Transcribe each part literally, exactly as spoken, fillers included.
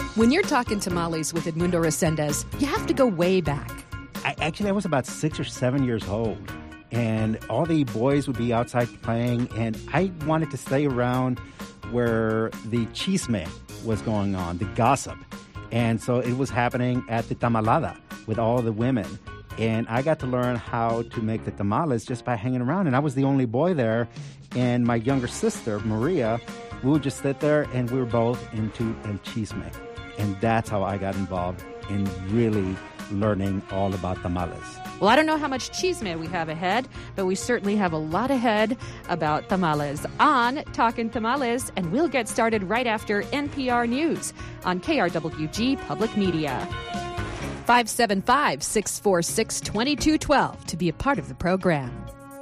When you're talking tamales with Edmundo Resendez, you have to go way back. I, actually, I was about six or seven years old, and all the boys would be outside playing, and I wanted to stay around where the chisme was going on, the gossip. And so it was happening at the tamalada with all the women. And I got to learn how to make the tamales just by hanging around. And I was the only boy there. And my younger sister, Maria, we would just sit there, and we were both into el chisme. And that's how I got involved in really learning all about tamales. Well, I don't know how much chisme we have ahead, but we certainly have a lot ahead about tamales on Talkin' Tamales, and we'll get started right after N P R News on K R W G Public Media. five seven five, six four six, two two one two to be a part of the program.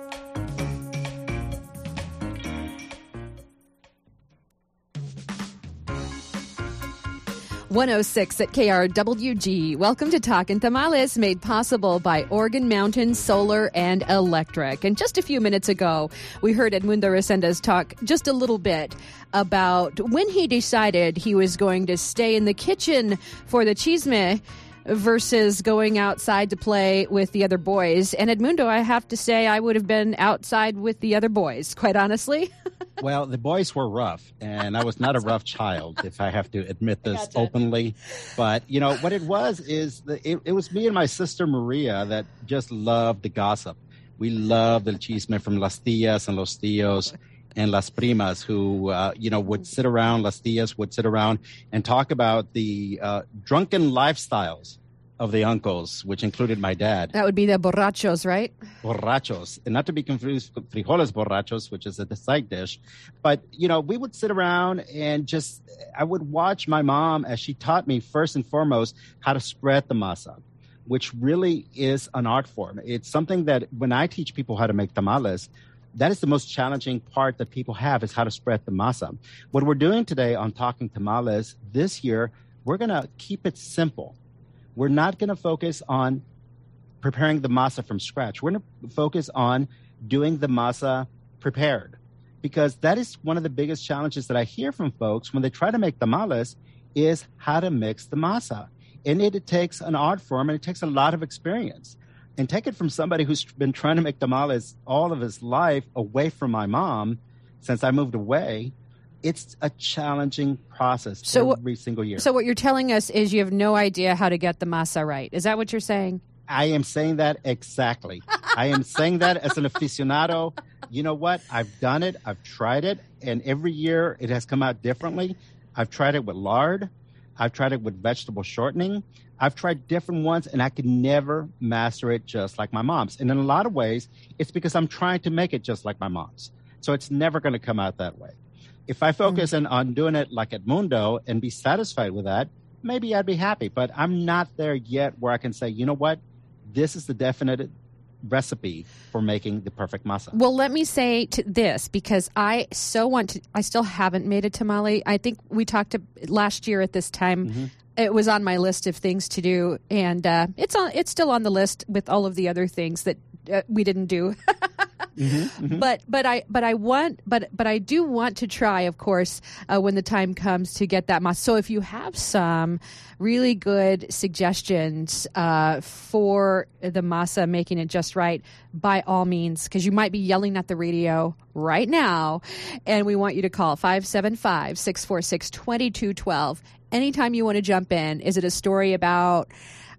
one oh six at K R W G. Welcome to Talkin' Tamales, made possible by Organ Mountain Solar and Electric. And just a few minutes ago, we heard Edmundo Resendez talk just a little bit about when he decided he was going to stay in the kitchen for the chisme versus going outside to play with the other boys. And Edmundo, I have to say, I would have been outside with the other boys, quite honestly. Well, the boys were rough, and I was not a rough child, if I have to admit this Gotcha. openly. But, you know, what it was is that it, it was me and my sister Maria that just loved the gossip. We loved the chisme from las tías and los tíos and las primas who, uh, you know, would sit around, las tías would sit around and talk about the uh, drunken lifestyles of the uncles, which included my dad. That would be the borrachos, right? Borrachos, and not to be confused with frijoles borrachos, which is a side dish. But, you know, we would sit around and just, I would watch my mom as she taught me first and foremost how to spread the masa, which really is an art form. It's something that when I teach people how to make tamales, that is the most challenging part that people have, is how to spread the masa. What we're doing today on Talking Tamales this year, we're going to keep it simple. We're not going to focus on preparing the masa from scratch. We're going to focus on doing the masa prepared, because that is one of the biggest challenges that I hear from folks when they try to make tamales is how to mix the masa. And it, it takes an art form, and it takes a lot of experience. And take it from somebody who's been trying to make tamales all of his life away from my mom since I moved away. It's a challenging process so, every single year. So what you're telling us is you have no idea how to get the masa right. Is that what you're saying? I am saying that exactly. I am saying that as an aficionado. You know what? I've done it. I've tried it. And every year it has come out differently. I've tried it with lard. I've tried it with vegetable shortening. I've tried different ones, and I could never master it just like my mom's. And in a lot of ways, it's because I'm trying to make it just like my mom's. So it's never going to come out that way. If I focus mm-hmm. on, on doing it like Edmundo and be satisfied with that, maybe I'd be happy. But I'm not there yet where I can say, you know what? This is the definite recipe for making the perfect masa. Well, let me say to this, because I so want to, I still haven't made a tamale. I think we talked to, last year at this time. Mm-hmm. It was on my list of things to do, and uh, it's on. It's still on the list with all of the other things that uh, we didn't do. mm-hmm, mm-hmm. But but I but I want but but I do want to try, of course, uh, when the time comes to get that masa. So if you have some really good suggestions uh, for the masa, making it just right, by all means, because you might be yelling at the radio right now, and we want you to call five seven five, six four six, two two one two. Anytime you want to jump in. Is it a story about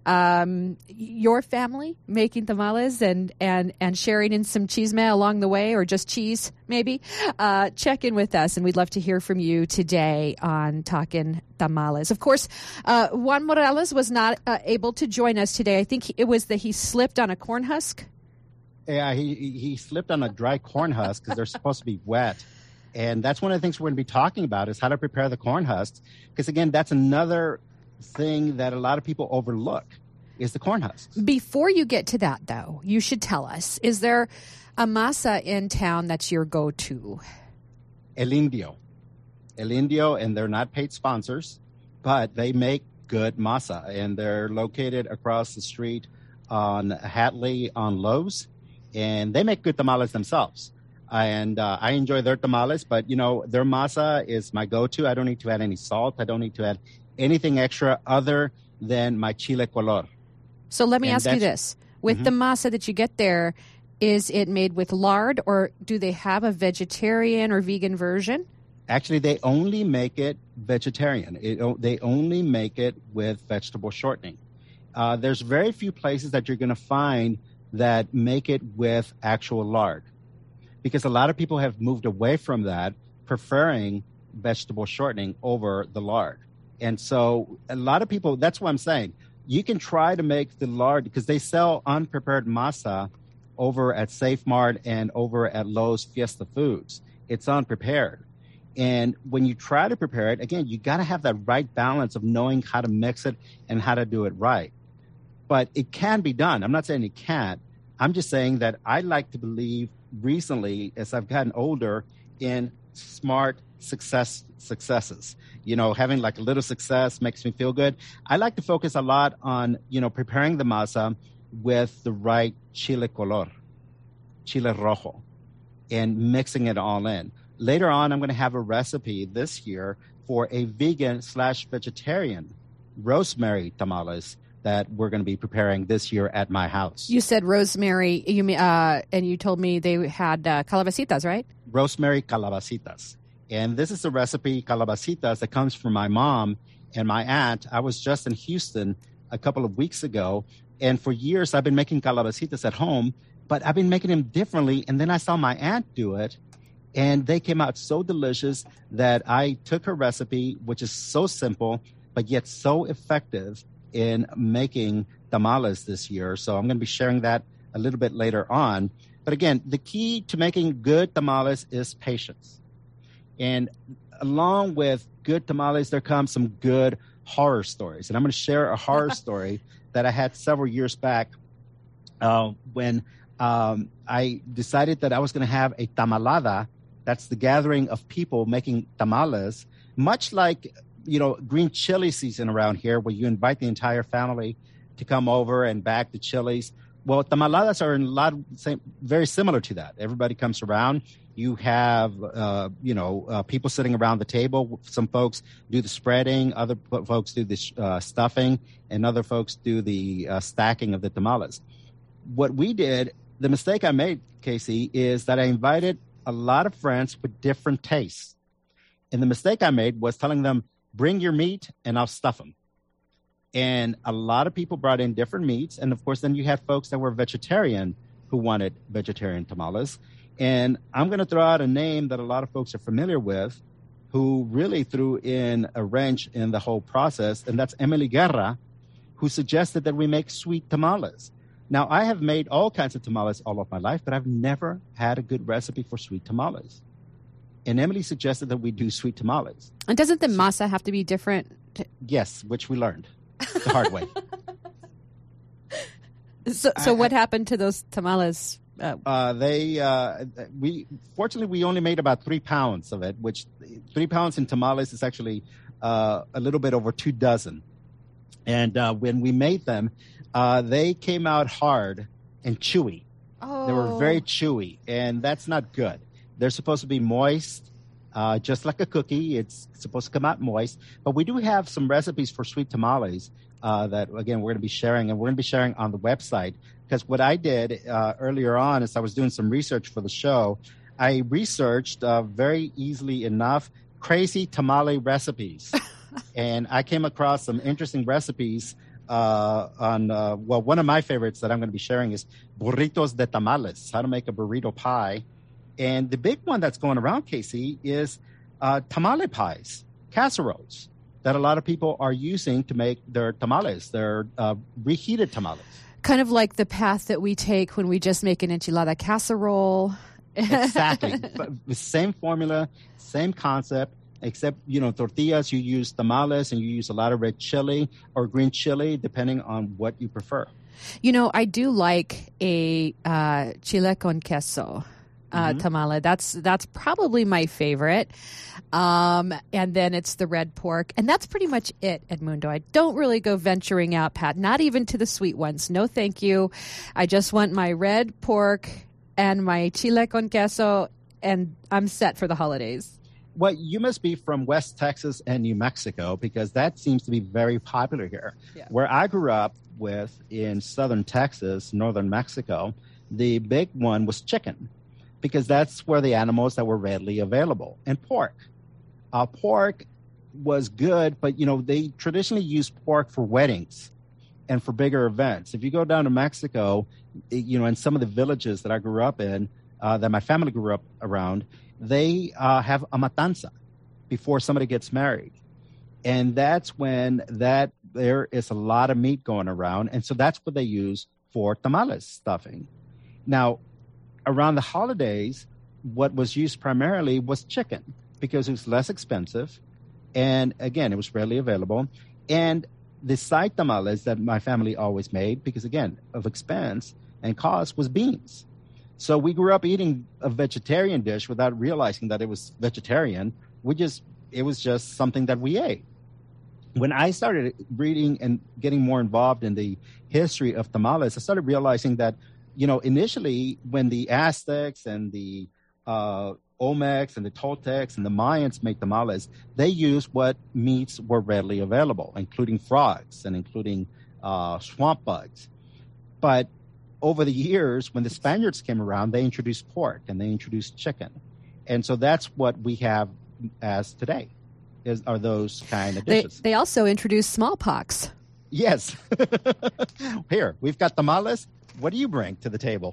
um, your family making tamales and, and, and sharing in some chisme along the way, or just cheese maybe? Uh, check in with us, and we'd love to hear from you today on Talkin' Tamales. Of course, uh, Juan Morales was not uh, able to join us today. I think it was that he slipped on a corn husk. Yeah, he, he slipped on a dry corn husk because they're supposed to be wet. And that's one of the things we're going to be talking about, is how to prepare the corn husks. Because, again, that's another thing that a lot of people overlook, is the corn husks. Before you get to that, though, you should tell us, is there a masa in town that's your go-to? El Indio. El Indio, and they're not paid sponsors, but they make good masa. And they're located across the street on Hatley on Lowe's. And they make good tamales themselves. And uh, I enjoy their tamales, but, you know, their masa is my go-to. I don't need to add any salt. I don't need to add anything extra other than my chile color. So let me And ask you this. With Mhm. the masa that you get there, is it made with lard, or do they have a vegetarian or vegan version? Actually, they only make it vegetarian. It, o- they only make it with vegetable shortening. Uh, there's very few places that you're going to find that make it with actual lard, because a lot of people have moved away from that, preferring vegetable shortening over the lard. And so a lot of people, that's what I'm saying. You can try to make the lard, because they sell unprepared masa over at Safe Mart and over at Lowe's Fiesta Foods. It's unprepared. And when you try to prepare it, again, you got to have that right balance of knowing how to mix it and how to do it right. But it can be done. I'm not saying it can't. I'm just saying that I like to believe recently, as I've gotten older, in smart success successes. You know, having like a little success makes me feel good. I like to focus a lot on, you know, preparing the masa with the right chile color, chile rojo, and mixing it all in. Later on, I'm going to have a recipe this year for a vegan slash vegetarian rosemary tamales that we're going to be preparing this year at my house. You said rosemary, you mean, uh, and you told me they had uh, calabacitas, right? Rosemary calabacitas. And this is a recipe, calabacitas, that comes from my mom and my aunt. I was just in Houston a couple of weeks ago, and for years I've been making calabacitas at home, but I've been making them differently. And then I saw my aunt do it, and they came out so delicious that I took her recipe, which is so simple, but yet so effective in making tamales this year. So I'm going to be sharing that a little bit later on. But again, the key to making good tamales is patience. And along with good tamales, there comes some good horror stories. And I'm going to share a horror story that I had several years back uh, when um, I decided that I was going to have a tamalada. That's the gathering of people making tamales, much like, you know, green chili season around here, where you invite the entire family to come over and bag the chilies. Well, tamaladas are in a lot of same, very similar to that. Everybody comes around. You have, uh, you know, uh, people sitting around the table. Some folks do the spreading, other p- folks do the uh, stuffing, and other folks do the uh, stacking of the tamales. What we did, the mistake I made, Casey, is that I invited a lot of friends with different tastes. And the mistake I made was telling them, bring your meat and I'll stuff them. And a lot of people brought in different meats. And of course, then you had folks that were vegetarian who wanted vegetarian tamales. And I'm going to throw out a name that a lot of folks are familiar with, who really threw in a wrench in the whole process. And that's Emily Guerra, who suggested that we make sweet tamales. Now, I have made all kinds of tamales all of my life, but I've never had a good recipe for sweet tamales. And Emily suggested that we do sweet tamales. And doesn't the masa have to be different? Yes, which we learned the hard way. So, so I- what happened to those tamales? Uh, Uh, they, uh, we, fortunately, we only made about three pounds of it, which three pounds in tamales is actually uh, a little bit over two dozen. And uh, when we made them, uh, they came out hard and chewy. oh, They were very chewy, and that's not good. They're supposed to be moist, uh, just like a cookie. It's supposed to come out moist. But we do have some recipes for sweet tamales uh, that, again, we're going to be sharing, and we're going to be sharing on the website. Because what I did uh, earlier on is I was doing some research for the show. I researched uh, very easily enough crazy tamale recipes. And I came across some interesting recipes uh, on, uh, well, one of my favorites that I'm going to be sharing is burritos de tamales, how to make a burrito pie. And the big one that's going around, Casey, is uh, tamale pies, casseroles that a lot of people are using to make their tamales, their uh, reheated tamales. kind of like the path that we take when we just make an enchilada casserole. Exactly. But the same formula, same concept, except, you know, tortillas, you use tamales and you use a lot of red chili or green chili, depending on what you prefer. You know, I do like a uh, chile con queso uh, Mm-hmm. tamale. That's that's probably my favorite. Um, and then it's the red pork. And that's pretty much it, Edmundo. I don't really go venturing out, Pat, not even to the sweet ones. No, thank you. I just want my red pork and my chile con queso, and I'm set for the holidays. Well, you must be from West Texas and New Mexico because that seems to be very popular here. Yeah. Where I grew up with in southern Texas, northern Mexico, the big one was chicken because that's where the animals that were readily available, and pork. Uh, pork was good, but, you know, they traditionally used pork for weddings and for bigger events. If you go down to Mexico, you know, in some of the villages that I grew up in, uh, that my family grew up around, they uh, have a matanza before somebody gets married. And that's when that there is a lot of meat going around. And so that's what they use for tamales stuffing. Now, around the holidays, what was used primarily was chicken because it was less expensive. And again, it was readily available. And the side tamales that my family always made, because again, of expense and cost, was beans. So we grew up eating a vegetarian dish without realizing that it was vegetarian. We just, it was just something that we ate. When I started reading and getting more involved in the history of tamales, I started realizing that, you know, initially when the Aztecs and the uh, Olmecs and the Toltecs and the Mayans made tamales, they used what meats were readily available, including frogs and including uh, swamp bugs. But over the years, when the Spaniards came around, they introduced pork and they introduced chicken. And so that's what we have as today, is are those kind of dishes. They, they also introduced smallpox. Yes. Here, we've got tamales. What do you bring to the table?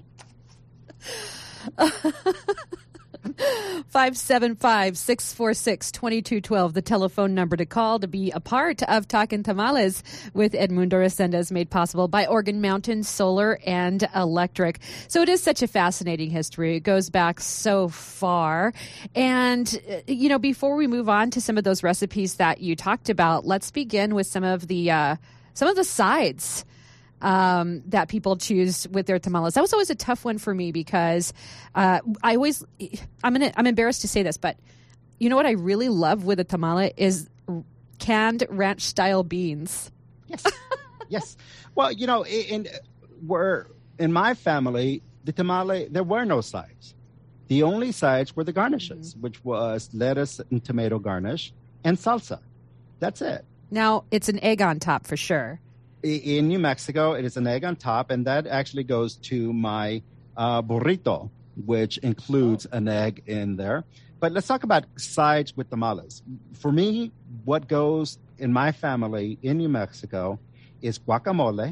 five seven five, six four six, two two one two, the telephone number to call to be a part of Talkin' Tamales with Edmundo Resendez, made possible by Organ Mountain Solar and Electric. So it is such a fascinating history. It goes back so far. And, you know, before we move on to some of those recipes that you talked about, let's begin with some of the uh, some of the sides Um, that people choose with their tamales. That was always a tough one for me because uh, I always, I'm gonna, I'm embarrassed to say this, but you know what I really love with a tamale is canned ranch style beans. Yes, yes. Well, you know, in we're in my family, the tamale, there were no sides. The only sides were the garnishes, mm-hmm. which was lettuce and tomato garnish and salsa. That's it. Now it's an egg on top for sure. In New Mexico, it is an egg on top, and that actually goes to my uh, burrito, which includes oh. an egg in there. But let's talk about sides with tamales. For me, what goes in my family in New Mexico is guacamole,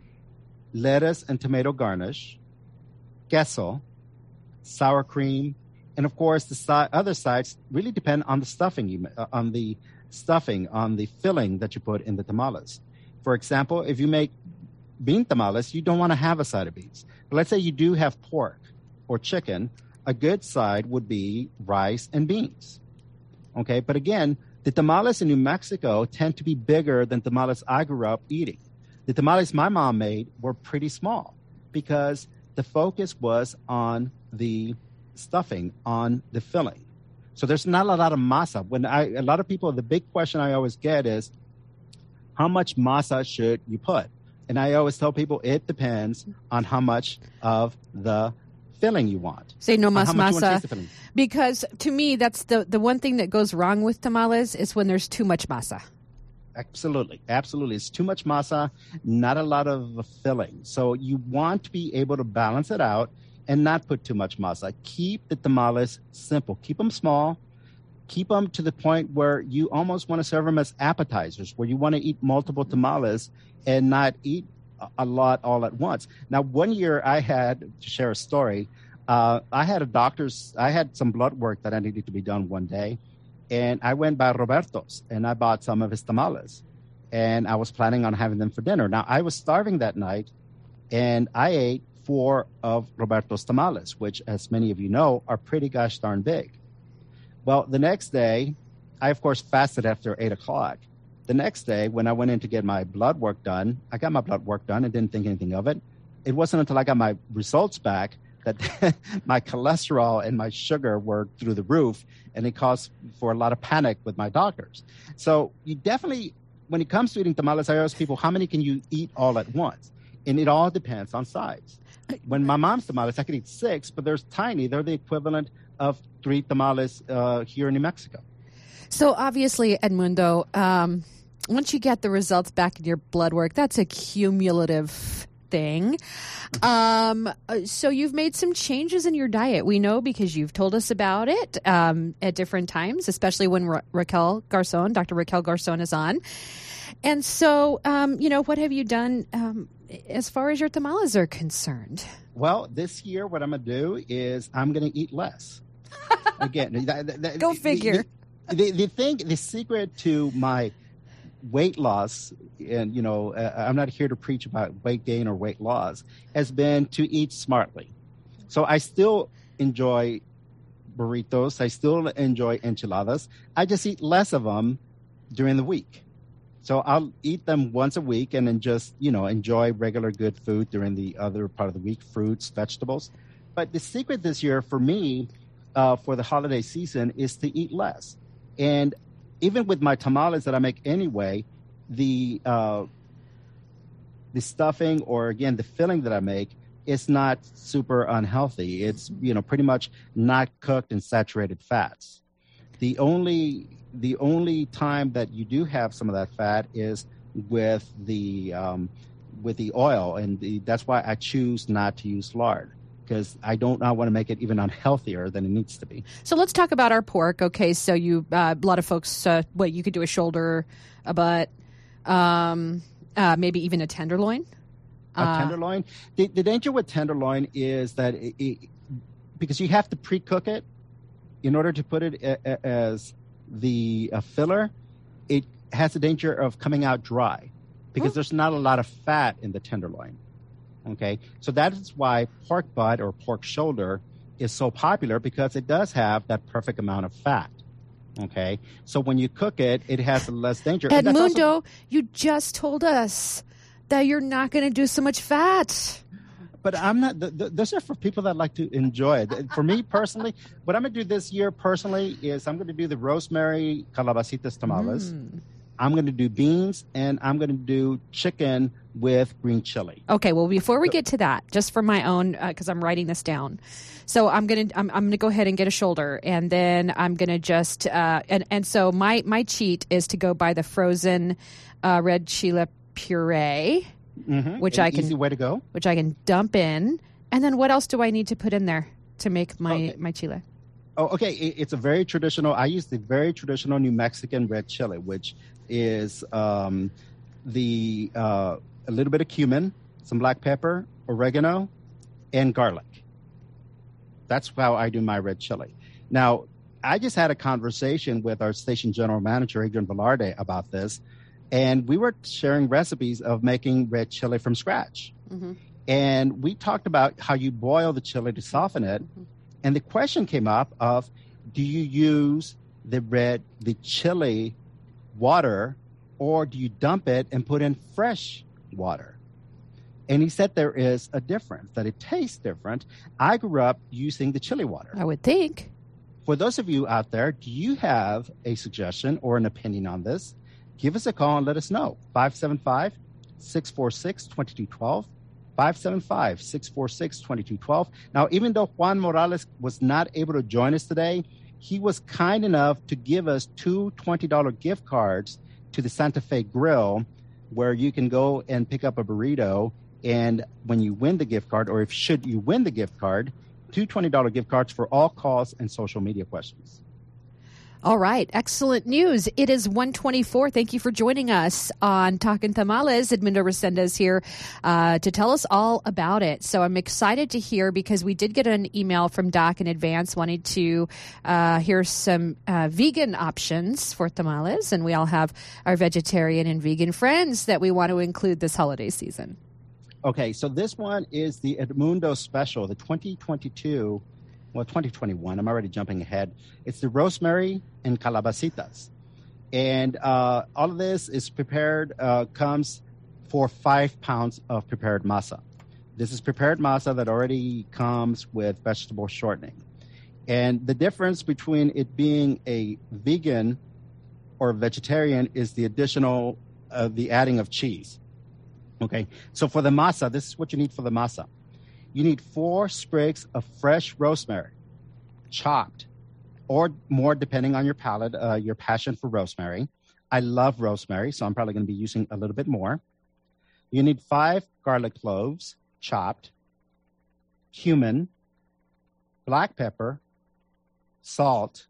lettuce and tomato garnish, queso, sour cream, and of course the si- other sides really depend on the stuffing you uh, on the stuffing on the filling that you put in the tamales. For example, if you make bean tamales, you don't want to have a side of beans. But let's say you do have pork or chicken, a good side would be rice and beans. Okay, but again, the tamales in New Mexico tend to be bigger than tamales I grew up eating. The tamales my mom made were pretty small because the focus was on the stuffing, on the filling. So there's not a lot of masa. When I, a lot of people, the big question I always get is, how much masa should you put? And I always tell people it depends on how much of the filling you want. Say no mas masa. Because to me, that's the, the one thing that goes wrong with tamales is when there's too much masa. Absolutely. Absolutely. It's too much masa, not a lot of filling. So you want to be able to balance it out and not put too much masa. Keep the tamales simple. Keep them small. Keep them to the point where you almost want to serve them as appetizers, where you want to eat multiple tamales and not eat a lot all at once. Now, one year I had, to share a story, uh, I had a doctor's, I had some blood work that I needed to be done one day, and I went by Roberto's, and I bought some of his tamales, and I was planning on having them for dinner. Now, I was starving that night, and I ate four of Roberto's tamales, which, as many of you know, are pretty gosh darn big. Well, the next day, I, of course, fasted after eight o'clock. The next day, when I went in to get my blood work done, I got my blood work done and didn't think anything of it. It wasn't until I got my results back that my cholesterol and my sugar were through the roof, and it caused for a lot of panic with my doctors. So you definitely, when it comes to eating tamales, I ask people, how many can you eat all at once? And it all depends on size. When my mom's tamales, I could eat six, but they're tiny. They're the equivalent of three tamales uh, here in New Mexico. So obviously, Edmundo, um, once you get the results back in your blood work, that's a cumulative thing. Um, so you've made some changes in your diet. We know because you've told us about it um, at different times, especially when Ra- Raquel Garzon, Doctor Raquel Garzon is on. And so, um, you know, what have you done um, as far as your tamales are concerned? Well, this year, what I'm going to do is I'm going to eat less. Again, that, that, Go figure. The, the, the thing, the secret to my weight loss, and, you know, uh, I'm not here to preach about weight gain or weight loss, has been to eat smartly. So I still enjoy burritos. I still enjoy enchiladas. I just eat less of them during the week. So I'll eat them once a week and then just, you know, enjoy regular good food during the other part of the week, fruits, vegetables. But the secret this year for me, uh, for the holiday season, is to eat less. And even with my tamales that I make anyway, the uh, the stuffing or, again, the filling that I make is not super unhealthy. It's, you know, pretty much not cooked in saturated fats. The only the only time that you do have some of that fat is with the um, with the oil, and the, that's why I choose not to use lard, because I don't I want to make it even unhealthier than it needs to be. So let's talk about our pork. Okay, so you uh, a lot of folks, uh, what you could do a shoulder, a butt, um, uh, maybe even a tenderloin. A uh, tenderloin. The, the danger with tenderloin is that it, it, because you have to pre-cook it in order to put it a, a, as the uh, filler, it has the danger of coming out dry because oh. there's not a lot of fat in the tenderloin. Okay, so that is why pork butt or pork shoulder is so popular, because it does have that perfect amount of fat. Okay, so when you cook it, it has less danger. Edmundo, also- you just told us that you're not going to do so much fat. But I'm not, th- th- those are for people that like to enjoy it. For me personally, what I'm going to do this year personally is I'm going to do the rosemary calabacitas tamales. Mm. I'm going to do beans, and I'm going to do chicken with green chili. Okay, well, before we get to that, just for my own, because uh, I'm writing this down. So I'm going to I'm, I'm going to go ahead and get a shoulder, and then I'm going to just, uh, and, and so my, my cheat is to go buy the frozen uh, red chile puree. Mm-hmm. Which An I can easy way to go. Which I can dump in, and then what else do I need to put in there to make my, okay. my chile? Oh, okay. It, it's a very traditional. I use the very traditional New Mexican red chili, which is um, the uh, a little bit of cumin, some black pepper, oregano, and garlic. That's how I do my red chili. Now, I just had a conversation with our station general manager, Adrian Velarde, about this. And we were sharing recipes of making red chili from scratch. Mm-hmm. And we talked about how you boil the chili to soften it. Mm-hmm. And the question came up of, do you use the red, the chili water, or do you dump it and put in fresh water? And he said there is a difference, that it tastes different. I grew up using the chili water. I would think. For those of you out there, do you have a suggestion or an opinion on this? Give us a call and let us know. five seven five, six four six, two two one two. five seven five, six four six, two two one two. Now, even though Juan Morales was not able to join us today, he was kind enough to give us two twenty dollars gift cards to the Santa Fe Grill, where you can go and pick up a burrito. And when you win the gift card, or if should you win the gift card, two twenty dollars gift cards for all calls and social media questions. All right. Excellent news. It is one twenty-four. Thank you for joining us on Talkin' Tamales. Edmundo Resendez here uh, to tell us all about it. So I'm excited to hear, because we did get an email from Doc in advance wanting to uh, hear some uh, vegan options for tamales. And we all have our vegetarian and vegan friends that we want to include this holiday season. Okay. So this one is the Edmundo special, the twenty twenty-two. Well, twenty twenty-one, I'm already jumping ahead. It's the rosemary and calabacitas. And uh, all of this is prepared, uh, comes for five pounds of prepared masa. This is prepared masa that already comes with vegetable shortening. And the difference between it being a vegan or vegetarian is the additional, uh, the adding of cheese. Okay, so for the masa, this is what you need for the masa. You need four sprigs of fresh rosemary, chopped, or more depending on your palate, uh, your passion for rosemary. I love rosemary, so I'm probably going to be using a little bit more. You need five garlic cloves, chopped, cumin, black pepper, salt,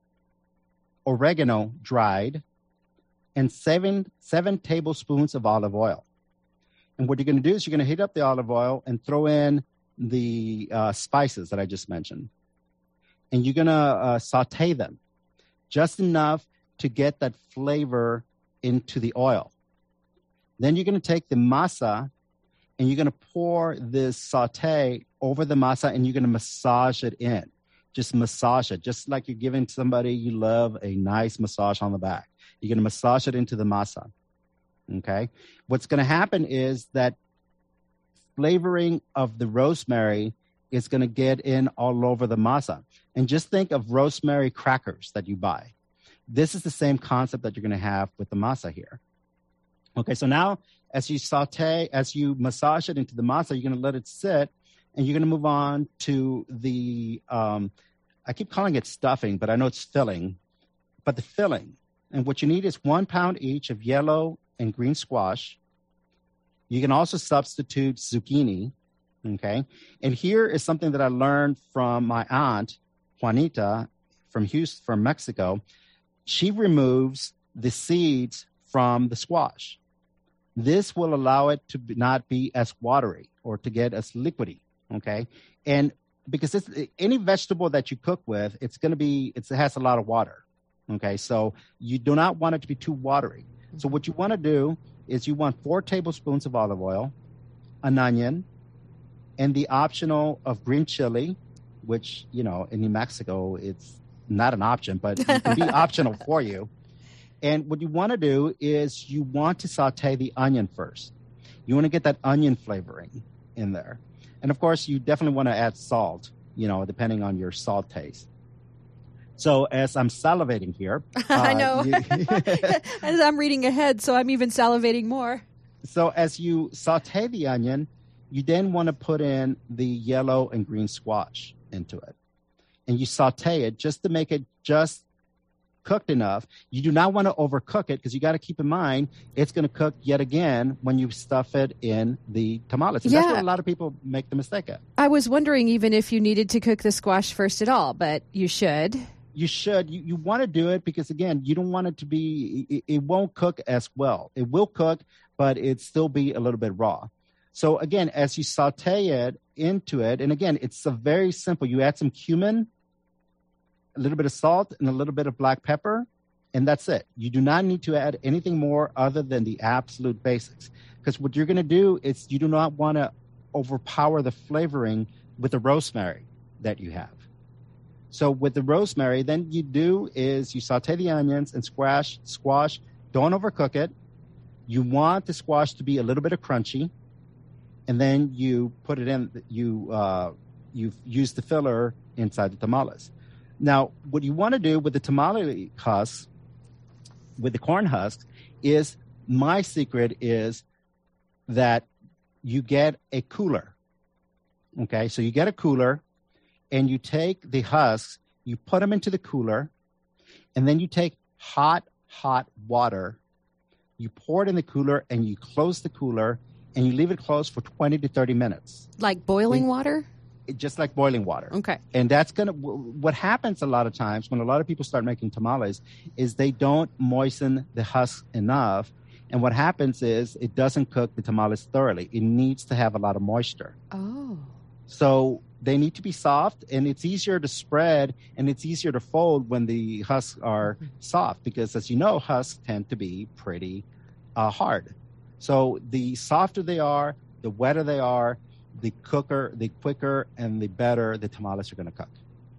oregano dried, and seven, seven tablespoons of olive oil. And what you're going to do is you're going to heat up the olive oil and throw in the uh, spices that I just mentioned. And you're going to uh, saute them just enough to get that flavor into the oil. Then you're going to take the masa and you're going to pour this saute over the masa and you're going to massage it in. Just massage it, just like you're giving somebody you love a nice massage on the back. You're going to massage it into the masa. Okay? What's going to happen is that flavoring of the rosemary is going to get in all over the masa. And just think of rosemary crackers that you buy. This is the same concept that you're going to have with the masa here. Okay, so now as you saute, as you massage it into the masa, you're going to let it sit, and you're going to move on to the, um, I keep calling it stuffing, but I know it's filling, but the filling. And what you need is one pound each of yellow and green squash. You can also substitute zucchini, okay? And here is something that I learned from my aunt, Juanita, from Houston, from Mexico. She removes the seeds from the squash. This will allow it to be, not be as watery or to get as liquidy, okay? And because it's, any vegetable that you cook with, it's going to be, it's, it has a lot of water, okay? So you do not want it to be too watery. So what you want to do is you want four tablespoons of olive oil, an onion, and the optional of green chili, which, you know, in New Mexico, it's not an option, but it can be optional for you. And what you want to do is you want to saute the onion first. You want to get that onion flavoring in there. And, of course, you definitely want to add salt, you know, depending on your salt taste. So as I'm salivating here. Uh, I know. You, as I'm reading ahead, so I'm even salivating more. So as you saute the onion, you then want to put in the yellow and green squash into it. And you saute it just to make it just cooked enough. You do not want to overcook it because you got to keep in mind it's going to cook yet again when you stuff it in the tamales. And yeah. That's what a lot of people make the mistake at. I was wondering even if you needed to cook the squash first at all, but you should. You should. You, you want to do it because, again, you don't want it to be, it, it won't cook as well. It will cook, but it still be a little bit raw. So, again, as you saute it into it, and, again, it's a very simple. You add some cumin, a little bit of salt, and a little bit of black pepper, and that's it. You do not need to add anything more other than the absolute basics. Because what you're going to do is you do not want to overpower the flavoring with the rosemary that you have. So with the rosemary, then you do is you saute the onions and squash, squash. Don't overcook it. You want the squash to be a little bit of crunchy, and then you put it in. You uh, you use the filler inside the tamales. Now, what you want to do with the tamale husk, with the corn husks, is my secret is that you get a cooler. Okay, so you get a cooler. And you take the husks, you put them into the cooler, and then you take hot, hot water. You pour it in the cooler, and you close the cooler, and you leave it closed for twenty to thirty minutes. Like boiling and, water? Just like boiling water. Okay. And that's going to, what happens a lot of times when a lot of people start making tamales is they don't moisten the husk enough. And what happens is it doesn't cook the tamales thoroughly. It needs to have a lot of moisture. Oh. So they need to be soft, and it's easier to spread, and it's easier to fold when the husks are soft because, as you know, husks tend to be pretty uh, hard. So the softer they are, the wetter they are, the cooker, the quicker, and the better the tamales are going to cook.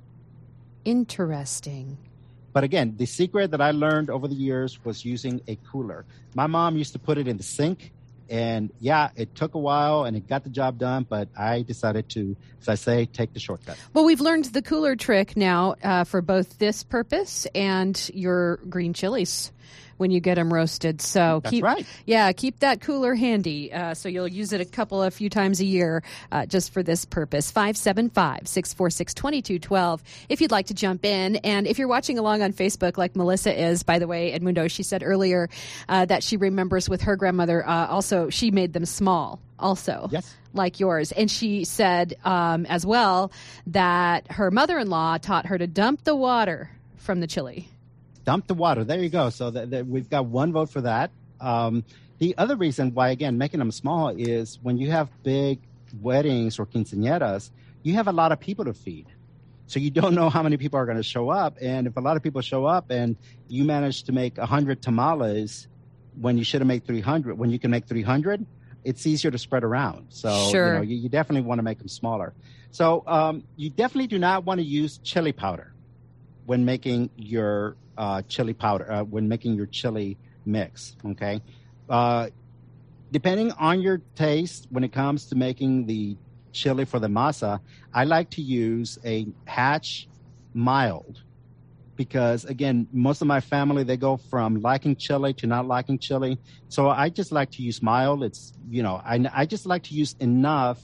Interesting. But again, the secret that I learned over the years was using a cooler. My mom used to put it in the sink. And, yeah, it took a while and it got the job done, but I decided to, as I say, take the shortcut. Well, we've learned the cooler trick now uh, for both this purpose and your green chilies. when you get them roasted. So That's keep, right. yeah, keep that cooler handy. Uh, so you'll use it a couple, a few times a year uh, just for this purpose. five seven five, six four six, two two one two if you'd like to jump in. And if you're watching along on Facebook, like Melissa is, by the way, Edmundo, she said earlier uh, that she remembers with her grandmother, uh, also, she made them small. Also, yes, like yours. And she said um, as well that her mother-in-law taught her to dump the water from the chili. Dump the water. There you go. So th- th- we've got one vote for that. Um, the other reason why, again, making them small is when you have big weddings or quinceañeras, you have a lot of people to feed. So you don't know how many people are going to show up. And if a lot of people show up and you manage to make one hundred tamales when you should have made three hundred, when you can make three hundred, it's easier to spread around. So sure. you, know, you, you definitely want to make them smaller. So um, you definitely do not want to use chili powder when making your uh, chili powder, uh, when making your chili mix, okay? Uh, depending on your taste, when it comes to making the chili for the masa, I like to use a Hatch mild because, again, most of my family, they go from liking chili to not liking chili. So I just like to use mild. It's, you know, I, I just like to use enough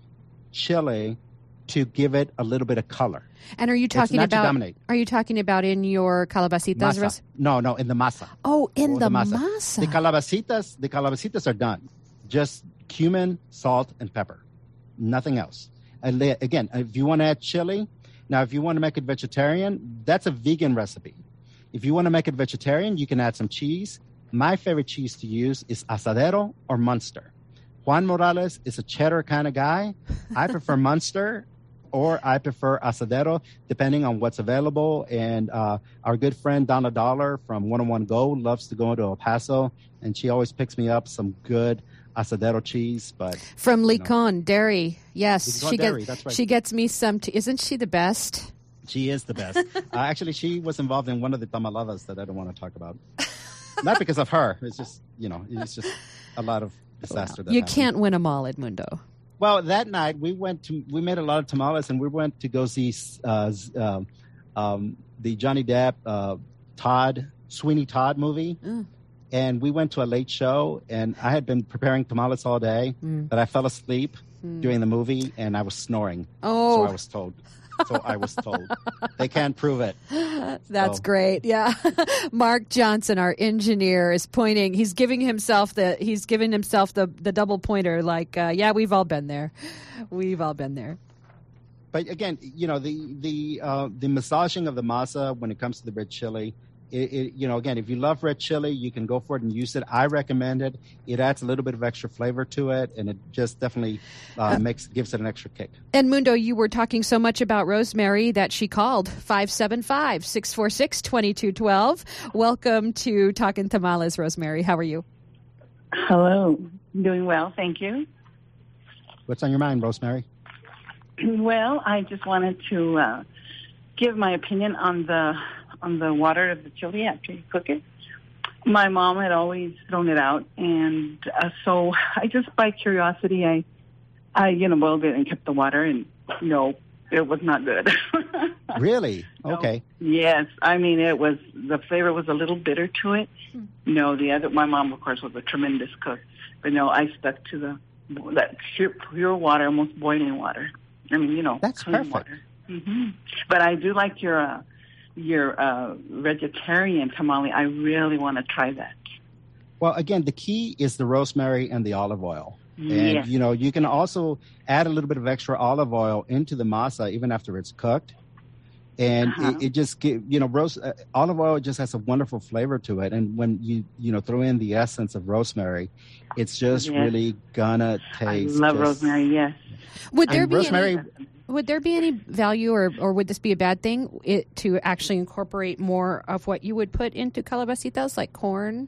chili to give it a little bit of color. And are you talking not to about, dominate. Are you talking about in your calabacitas Masa. recipe? No, no, in the masa. Oh, in Or the, the masa. masa. The calabacitas, the calabacitas are done. Just cumin, salt, and pepper. Nothing else. And le- again, if you want to add chili, now if you want to make it vegetarian, that's a vegan recipe. If you want to make it vegetarian, you can add some cheese. My favorite cheese to use is Asadero or Munster. Juan Morales is a cheddar kind of guy. I prefer Munster or I prefer Asadero, depending on what's available. And uh, our good friend Donna Dollar from one oh one Go loves to go into El Paso, and she always picks me up some good Asadero cheese. But from Licon know. Dairy, yes, Licon she Dairy, gets that's right. she gets me some. T- isn't she the best? She is the best. uh, actually, she was involved in one of the tamaladas that I don't want to talk about. Not because of her. It's just, you know, it's just a lot of disaster. Wow. That you happened. can't win them all, Edmundo. Well, that night we went to, we made a lot of tamales, and we went to go see uh, uh, um, the Johnny Depp uh, Todd Sweeney Todd movie. Mm. And we went to a late show, and I had been preparing tamales all day, mm. but I fell asleep mm. during the movie, and I was snoring. Oh, so I was told. So I was told. They can't prove it. That's so. great. Yeah. Mark Johnson, our engineer, is pointing. He's giving himself the he's giving himself the, the double pointer like, uh, yeah, we've all been there. We've all been there. But again, you know, the the uh, the massaging of the masa when it comes to the red chili, It, it, you know, again, if you love red chili, you can go for it and use it. I recommend it. It adds a little bit of extra flavor to it, and it just definitely uh, makes gives it an extra kick. And Mundo, you were talking so much about Rosemary that she called five seven five, six four six, two two one two. Welcome to Talkin' Tamales, Rosemary. How are you? Hello. Doing well, thank you. What's on your mind, Rosemary? Well, I just wanted to uh, give my opinion on the on the water of the chili after you cook it. My mom had always thrown it out, and uh, so I just, by curiosity, I, I, you know, boiled it and kept the water, and no, it was not good. Really? Okay. So, yes, I mean, it was, the flavor was a little bitter to it. Hmm. No, the other, my mom, of course, was a tremendous cook, but no, I stuck to the that pure, pure water, almost boiling water. I mean, you know, that's clean perfect. Water. Mm-hmm. But I do like your. Uh, your uh, vegetarian tamale. I really want to try that. Well, again, the key is the rosemary and the olive oil. And, yes. you know, you can also add a little bit of extra olive oil into the masa even after it's cooked. And uh-huh. it, it just, give, you know, rose, uh, olive oil just has a wonderful flavor to it. And when you, you know, throw in the essence of rosemary, it's just yes. really gonna taste. I love just, rosemary, yes. Would there be rosemary, any... Would there be any value, or, or would this be a bad thing, it, to actually incorporate more of what you would put into calabacitas, like corn?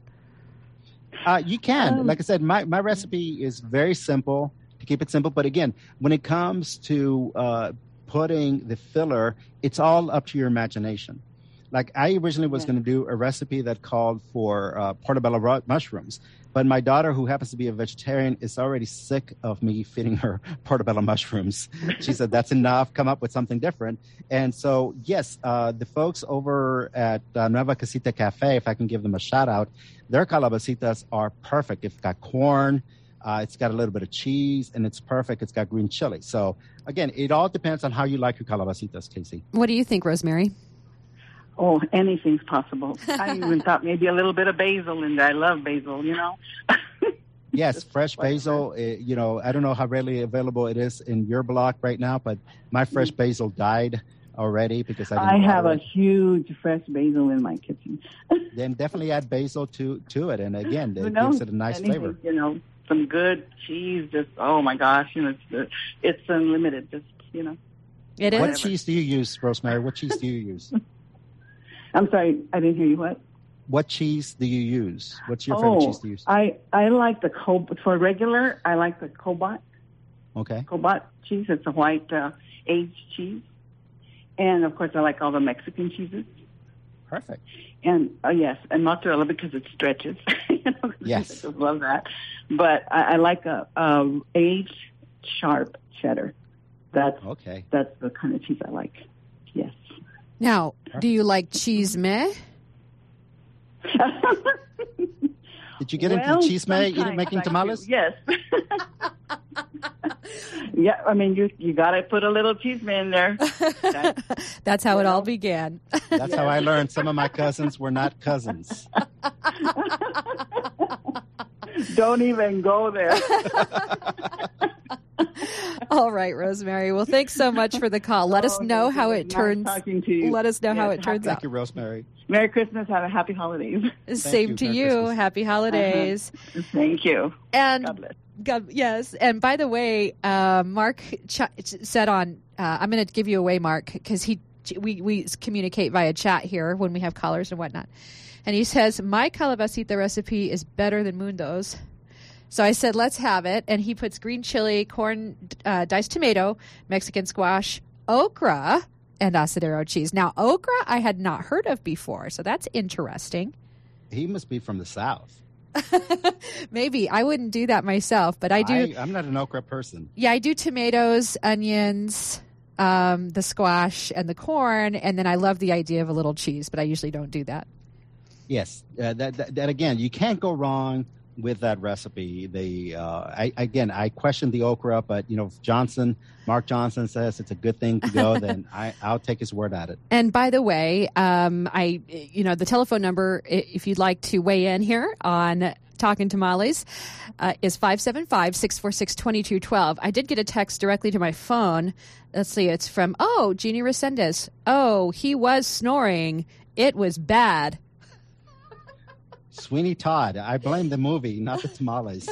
Uh, you can. Um, like I said, my, my recipe is very simple, to keep it simple. But again, when it comes to uh, putting the filler, it's all up to your imagination. Like I originally was yeah. going to do a recipe that called for uh, portobello ru- mushrooms, but my daughter, who happens to be a vegetarian, is already sick of me feeding her portobello mushrooms. She said, that's enough. Come up with something different. And so, yes, uh, the folks over at uh, Nueva Casita Cafe, if I can give them a shout out, their calabacitas are perfect. It's got corn, uh, it's got a little bit of cheese, and it's perfect. It's got green chili. So, again, it all depends on how you like your calabacitas, Casey. What do you think, Rosemary? Oh, anything's possible. I even thought maybe a little bit of basil in there. I love basil, you know. Yes, fresh basil. It, you know, I don't know how readily available it is in your block right now, but my fresh basil died already because I didn't I have a it. huge fresh basil in my kitchen. Then definitely add basil to, to it. And again, it know, gives it a nice anything, flavor. You know, some good cheese. Just, oh, my gosh. You know, it's, it's unlimited. Just, you know. It is. What cheese do you use, Rosemary? What cheese do you use? I'm sorry, I didn't hear you. What? What cheese do you use? What's your oh, favorite cheese to use? I, I like the Cob for regular. I like the Cobot. Okay. Cobot cheese. It's a white uh, aged cheese, and of course I like all the Mexican cheeses. Perfect. And uh, yes, and mozzarella because it stretches. you know, yes. I just love that. But I, I like a, a aged sharp cheddar. That's okay. That's the kind of cheese I like. Yes. Now, do you like cheese meh? Did you get well, into cheese meh making tamales? Yes. yeah, I mean, you you got to put a little cheese meh in there. That's, That's how it know. all began. That's yes. how I learned some of my cousins were not cousins. Don't even go there. All right, Rosemary. Well, thanks so much for the call. Let oh, us know how it nice turns. Talking to you. Let us know yes, how it turns thank out. Thank you, Rosemary. Merry Christmas. Have a happy holidays. Same you. to Merry you. Christmas. Happy holidays. Uh-huh. Thank you. And God bless. God, yes. And by the way, uh, Mark ch- said on. Uh, I'm going to give you away, Mark, because he we we communicate via chat here when we have callers and whatnot. And he says my calabacita recipe is better than Mundo's. So I said, let's have it. And he puts green chili, corn, uh, diced tomato, Mexican squash, okra, and asadero cheese. Now, okra I had not heard of before, so that's interesting. He must be from the South. Maybe. I wouldn't do that myself, but I do. I, I'm not an okra person. Yeah, I do tomatoes, onions, um, the squash, and the corn. And then I love the idea of a little cheese, but I usually don't do that. Yes. Uh, that, that, that, again, you can't go wrong with that recipe. The uh, I, again, I question the okra, but you know, if Johnson, Mark Johnson says it's a good thing to go, then I, I'll take his word at it. And by the way, um, I, you know, the telephone number, if you'd like to weigh in here on Talking Tamales, uh, is five seven five, six four six, two two one two. I did get a text directly to my phone. Let's see, it's from, oh, Jeannie Resendez. Oh, he was snoring. It was bad. Sweeney Todd. I blame the movie, not the tamales.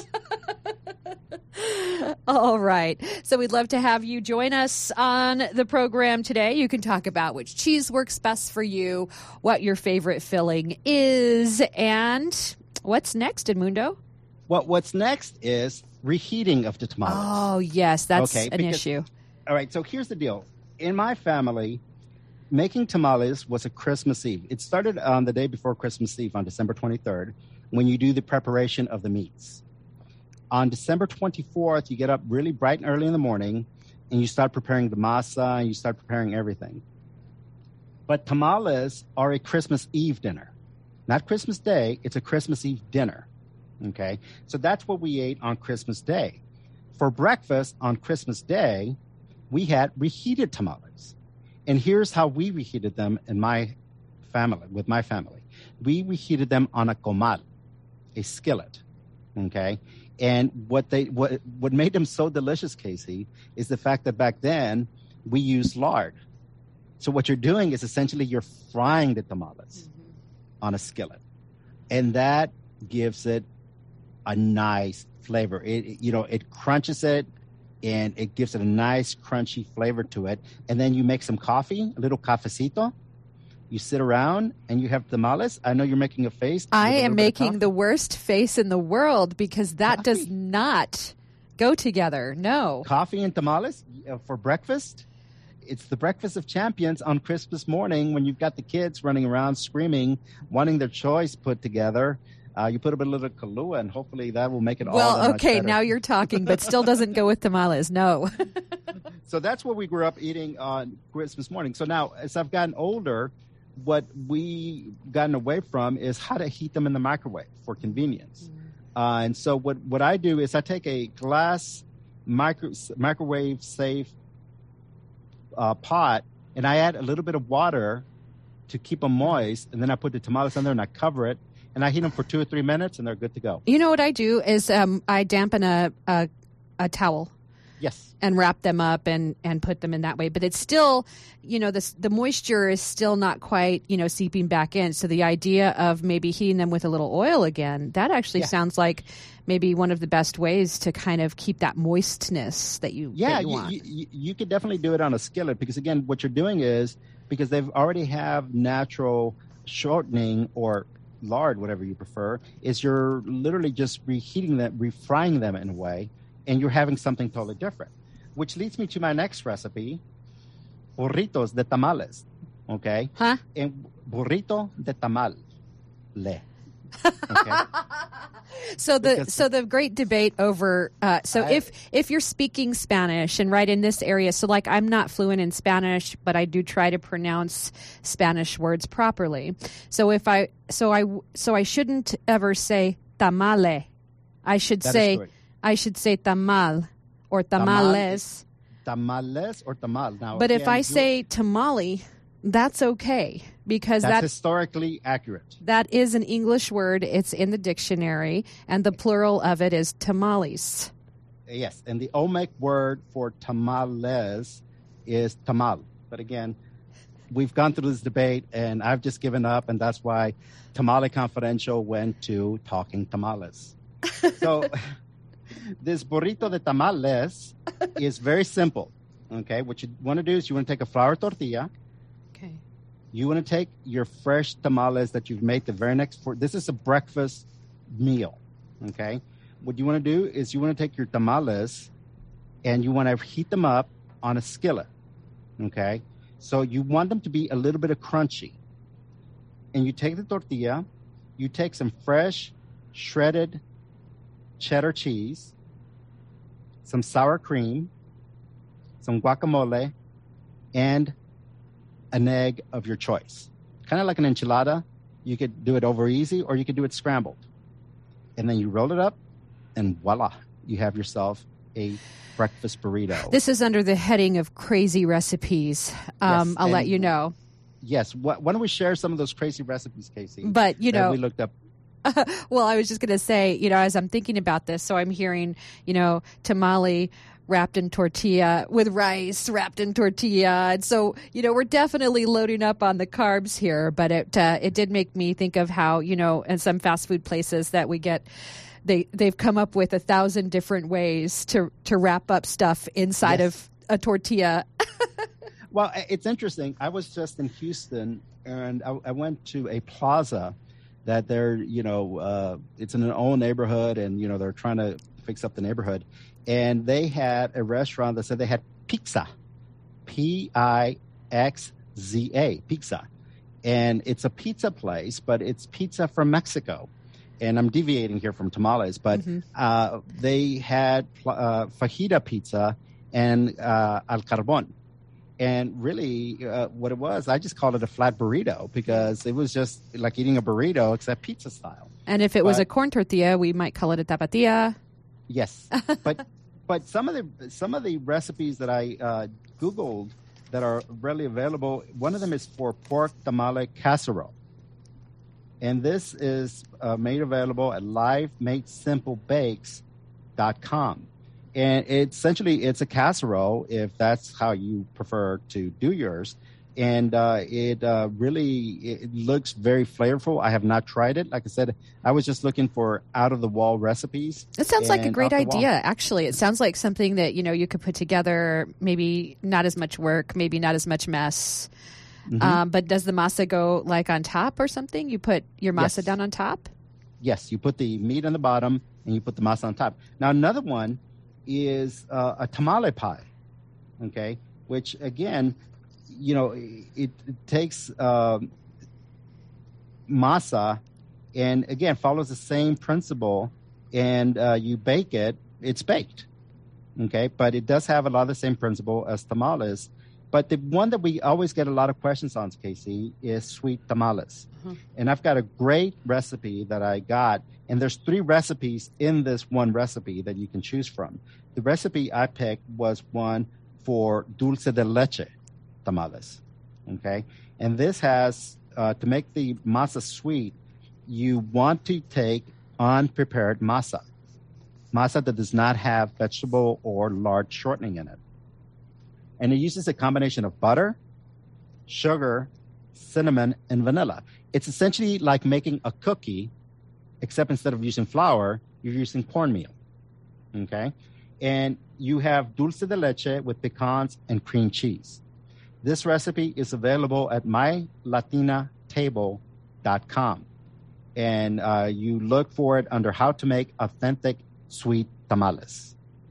All right. So we'd love to have you join us on the program today. You can talk about which cheese works best for you, what your favorite filling is, and what's next, Edmundo? Well, what's next is reheating of the tamales. Oh, yes. That's okay, an because, issue. All right. So here's the deal. In my family, making tamales was a Christmas Eve. It started on the day before Christmas Eve, on December twenty-third, when you do the preparation of the meats. On December twenty-fourth, you get up really bright and early in the morning, and you start preparing the masa, and you start preparing everything. But tamales are a Christmas Eve dinner. Not Christmas Day, it's a Christmas Eve dinner. Okay? So that's what we ate on Christmas Day. For breakfast on Christmas Day, we had reheated tamales. And here's how we reheated them in my family, with my family. We reheated them on a comal, a skillet, okay? And what they what what made them so delicious, Casey, is the fact that back then we used lard. So what you're doing is essentially you're frying the tamales mm-hmm. on a skillet. And that gives it a nice flavor. It, you know, it crunches it, and it gives it a nice, crunchy flavor to it. And then you make some coffee, a little cafecito. You sit around and you have tamales. I know you're making a face. I am making the worst face in the world because that coffee? does not go together. No. Coffee and tamales for breakfast? it's the breakfast of champions on Christmas morning when you've got the kids running around screaming, wanting their choice put together. Uh, you put a little Kahlua, and hopefully that will make it all that Well, much okay, better. now you're talking, but still doesn't go with tamales. No. So that's what we grew up eating on Christmas morning. So now, as I've gotten older, what we gotten away from is how to heat them in the microwave for convenience. Mm. Uh, and so what, what I do is I take a glass micro, microwave safe uh, pot, and I add a little bit of water to keep them moist, and then I put the tamales in there and I cover it, and I heat them for two or three minutes, and they're good to go. You know what I do is um, I dampen a, a a towel. Yes. And wrap them up and, and put them in that way. But it's still, you know, this, the moisture is still not quite, you know, seeping back in. So the idea of maybe heating them with a little oil again, that actually yeah. sounds like maybe one of the best ways to kind of keep that moistness that you, yeah, that you, you want. You, you could definitely do it on a skillet because, again, what you're doing is because they've already have natural shortening or lard, whatever you prefer, is you're literally just reheating them, refrying them in a way, and you're having something totally different. Which leads me to my next recipe, burritos de tamales, okay? Huh? And burrito de tamal. Le. Okay? So the Because so the great debate over uh, so I, if if you're speaking Spanish and right in this area, so like I'm not fluent in Spanish, but I do try to pronounce Spanish words properly. So if I so I so I shouldn't ever say tamale. I should that say is correct. I should say tamal. Or tamales. Tamales or tamal. Now, but again, if I say tamale, that's okay because that's that, historically accurate. That is an English word. It's in the dictionary, and the plural of it is tamales. Yes, and the Olmec word for tamales is tamal. But again, we've gone through this debate, and I've just given up, and that's why Tamale Confidential went to Talking Tamales. So... This burrito de tamales is very simple, okay? What you want to do is you want to take a flour tortilla. Okay. You want to take your fresh tamales that you've made the very next... For, this is a breakfast meal, okay? What you want to do is you want to take your tamales and you want to heat them up on a skillet, okay? So you want them to be a little bit of crunchy. And you take the tortilla, you take some fresh, shredded cheddar cheese, some sour cream, some guacamole, and an egg of your choice. Kind of like an enchilada. You could do it over easy or you could do it scrambled. And then you roll it up and voila, you have yourself a breakfast burrito. This is under the heading of crazy recipes. Um, yes, I'll let you know. Yes. Why don't we share some of those crazy recipes, Casey? But, you know, we looked up. Well, I was just going to say, you know, as I'm thinking about this, so I'm hearing, you know, tamale wrapped in tortilla with rice wrapped in tortilla. And so, you know, we're definitely loading up on the carbs here. But it uh, it did make me think of how, you know, in some fast food places that we get, they, they've come up with a thousand different ways to, to wrap up stuff inside yes. of a tortilla. Well, it's interesting. I was just in Houston and I, I went to a plaza that they're, you know, uh, it's in an old neighborhood and, you know, they're trying to fix up the neighborhood. And they had a restaurant that said they had pizza, P I X Z A, pizza. And it's a pizza place, but it's pizza from Mexico. And I'm deviating here from tamales, but mm-hmm. uh, they had uh, fajita pizza and uh, al carbon. And really, uh, what it was, I just called it a flat burrito because it was just like eating a burrito except pizza style. And if it but, was a corn tortilla, we might call it a tapatilla. Yes, but but some of the some of the recipes that I uh, Googled that are readily available, one of them is for pork tamale casserole, and this is uh, made available at live made simple bakes dot com. And it, essentially, it's a casserole, if that's how you prefer to do yours. And uh, it uh, really it looks very flavorful. I have not tried it. Like I said, I was just looking for out-of-the-wall recipes. It sounds like a great idea, actually. It sounds like something that, you know, you could put together, maybe not as much work, maybe not as much mess. Mm-hmm. Um, but does the masa go, like, on top or something? You put your masa yes. down on top? Yes, you put the meat on the bottom, and you put the masa on top. Now, another one is uh, a tamale pie, okay? which again, you know, it, it takes um, masa and again follows the same principle, and uh, you bake it. It's baked, okay, but it does have a lot of the same principle as tamales. But the one that we always get a lot of questions on, Casey, is sweet tamales. Mm-hmm. And I've got a great recipe that I got, and there's three recipes in this one recipe that you can choose from. The recipe I picked was one for dulce de leche tamales, okay? And this has, uh, to make the masa sweet, you want to take unprepared masa, masa that does not have vegetable or lard shortening in it. And it uses a combination of butter, sugar, cinnamon, and vanilla. It's essentially like making a cookie, except instead of using flour, you're using cornmeal, okay? And you have dulce de leche with pecans and cream cheese. This recipe is available at my latina table dot com. And uh, you look for it under how to make authentic sweet tamales.